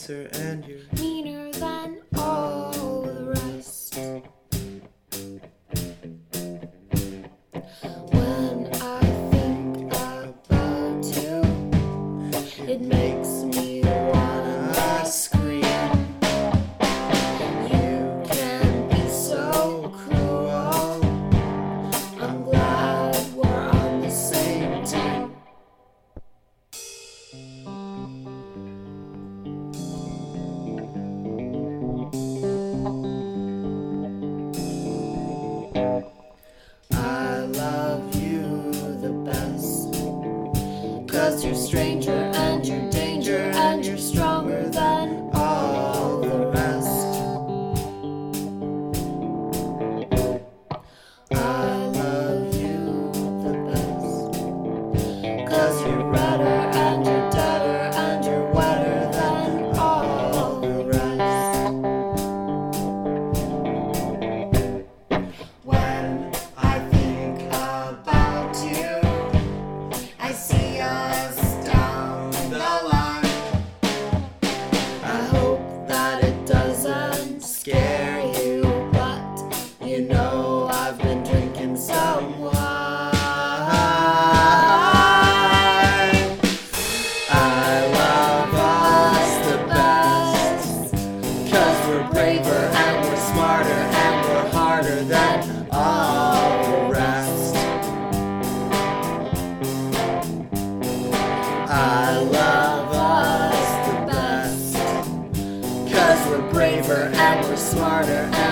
nicer and you're meaner than all the rest. When I think about you, it makes me wanna scream. You can be so cruel. I'm glad we're on the same team. I love you the best, 'cause you're stranger and you're danger and you're stronger than all the rest. I love you the best, 'cause you're redder and you're deader and you're wetter than all the rest. When I think about you, I see us down the line. I hope that it doesn't scare you, but you know I've been drinking some wine. I love us the best, 'cause we're braver and we're smarter and we're harder than all the rest. I love us the best, 'cause we're braver and we're smarter